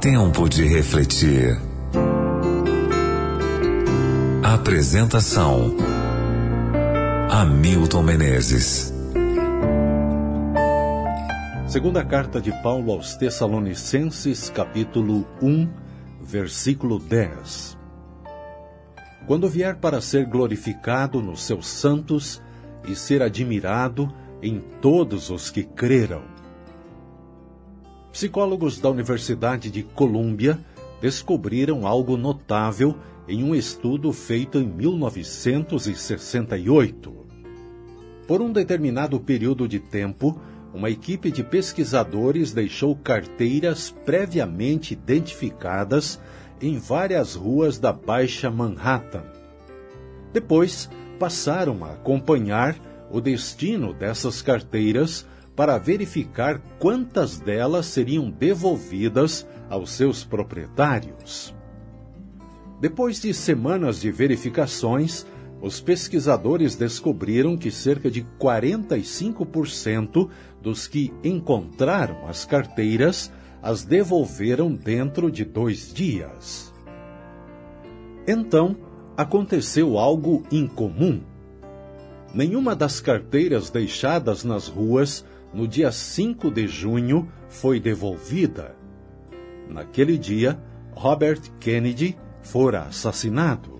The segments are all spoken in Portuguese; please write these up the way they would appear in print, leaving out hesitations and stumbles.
Tempo de refletir. Apresentação: Hamilton Menezes. Segunda carta de Paulo aos Tessalonicenses, capítulo 1, versículo 10. Quando vier para ser glorificado nos seus santos e ser admirado em todos os que creram. Psicólogos da Universidade de Colômbia descobriram algo notável em um estudo feito em 1968. Por um determinado período de tempo, uma equipe de pesquisadores deixou carteiras previamente identificadas em várias ruas da Baixa Manhattan. Depois, passaram a acompanhar o destino dessas carteiras para verificar quantas delas seriam devolvidas aos seus proprietários. Depois de semanas de verificações, os pesquisadores descobriram que cerca de 45% dos que encontraram as carteiras as devolveram dentro de 2 dias. Então, aconteceu algo incomum. Nenhuma das carteiras deixadas nas ruas no dia 5 de junho foi devolvida. Naquele dia, Robert Kennedy fora assassinado.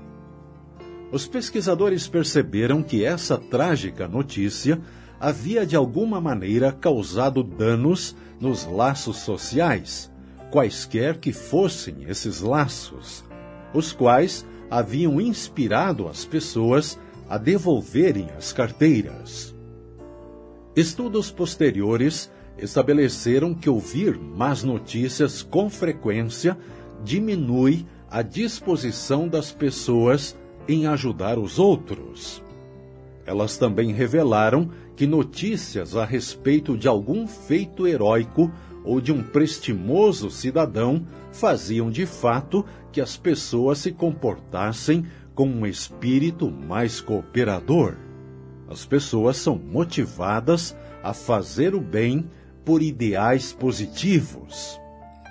Os pesquisadores perceberam que essa trágica notícia havia de alguma maneira causado danos nos laços sociais, quaisquer que fossem esses laços, os quais haviam inspirado as pessoas a devolverem as carteiras. Estudos posteriores estabeleceram que ouvir más notícias com frequência diminui a disposição das pessoas em ajudar os outros. Elas também revelaram que notícias a respeito de algum feito heróico ou de um prestimoso cidadão faziam de fato que as pessoas se comportassem com um espírito mais cooperador. As pessoas são motivadas a fazer o bem por ideais positivos.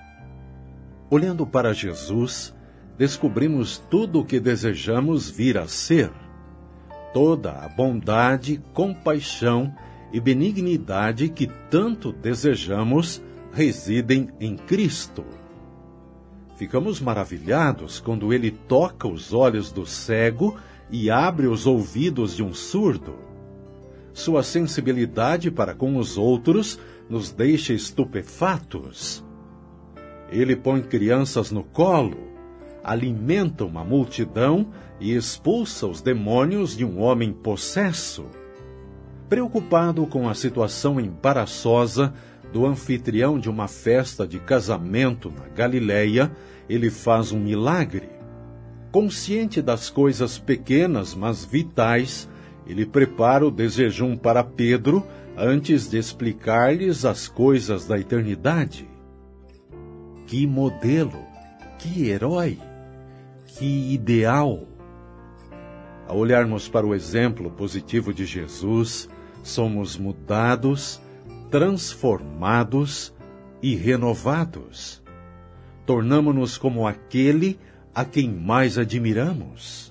Olhando para Jesus, descobrimos tudo o que desejamos vir a ser. Toda a bondade, compaixão e benignidade que tanto desejamos residem em Cristo. Ficamos maravilhados quando Ele toca os olhos do cego e abre os ouvidos de um surdo. Sua sensibilidade para com os outros nos deixa estupefatos. Ele põe crianças no colo, alimenta uma multidão e expulsa os demônios de um homem possesso. Preocupado com a situação embaraçosa do anfitrião de uma festa de casamento na Galileia, ele faz um milagre. Consciente das coisas pequenas, mas vitais, ele prepara o desjejum para Pedro antes de explicar-lhes as coisas da eternidade. Que modelo, que herói, que ideal! Ao olharmos para o exemplo positivo de Jesus, somos mudados, transformados e renovados. Tornamo-nos como aquele a quem mais admiramos.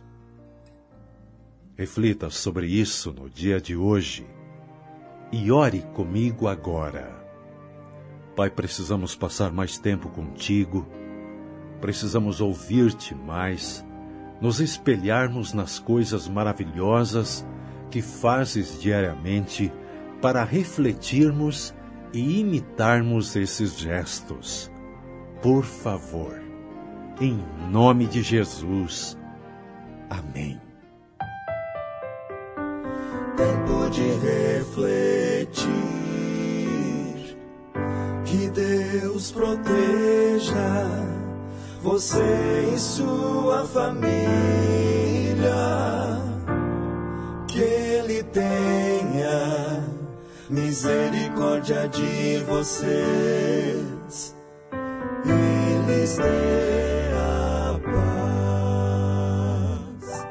Reflita sobre isso no dia de hoje e ore comigo agora. Pai, precisamos passar mais tempo contigo, precisamos ouvir-te mais, nos espelharmos nas coisas maravilhosas que fazes diariamente para refletirmos e imitarmos esses gestos. Por favor, em nome de Jesus. Amém. Tempo de refletir, que Deus proteja você e sua família, que Ele tenha misericórdia de vocês e lhes dê a paz.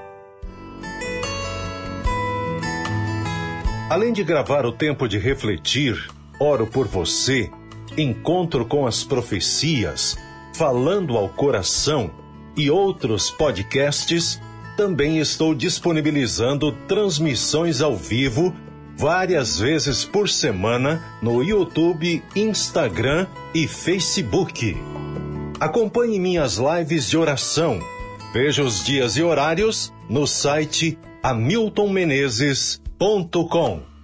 Além de gravar o tempo de refletir, oro por você Encontro com as Profecias, Falando ao Coração e outros podcasts, também estou disponibilizando transmissões ao vivo várias vezes por semana no YouTube, Instagram e Facebook. Acompanhe minhas lives de oração. Veja os dias e horários no site hamiltonmenezes.com.